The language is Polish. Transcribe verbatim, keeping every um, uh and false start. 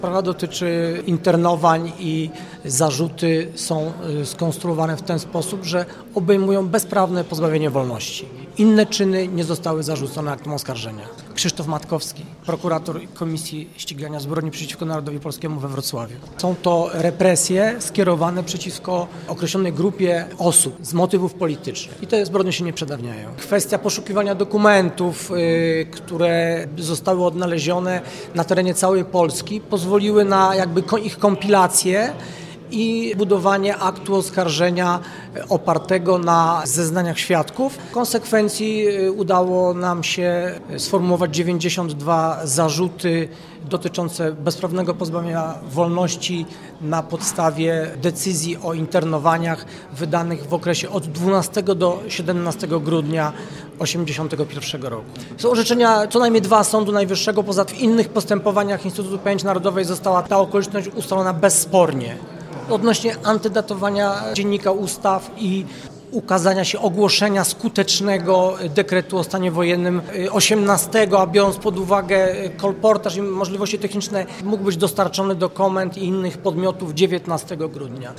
Sprawa dotyczy internowań i zarzuty są skonstruowane w ten sposób, że obejmują bezprawne pozbawienie wolności. Inne czyny nie zostały zarzucone aktem oskarżenia. Krzysztof Matkowski, prokurator Komisji Ścigania Zbrodni przeciwko Narodowi Polskiemu we Wrocławiu. Są to represje skierowane przeciwko określonej grupie osób z motywów politycznych i te zbrodnie się nie przedawniają. Kwestia poszukiwania dokumentów, yy, które zostały odnalezione na terenie całej Polski, pozwoliły na jakby ich kompilację i budowanie aktu oskarżenia opartego na zeznaniach świadków. W konsekwencji udało nam się sformułować dziewięćdziesiąt dwa zarzuty dotyczące bezprawnego pozbawienia wolności na podstawie decyzji o internowaniach wydanych w okresie od dwunastego do siedemnastego grudnia tysiąc dziewięćset osiemdziesiątego pierwszego roku. Są orzeczenia co najmniej dwa Sądu Najwyższego, poza tym w innych postępowaniach Instytutu Pamięci Narodowej została ta okoliczność ustalona bezspornie. Odnośnie antydatowania dziennika ustaw i ukazania się ogłoszenia skutecznego dekretu o stanie wojennym osiemnastego, a biorąc pod uwagę kolportaż i możliwości techniczne, mógł być dostarczony do komend i innych podmiotów dziewiętnastego grudnia.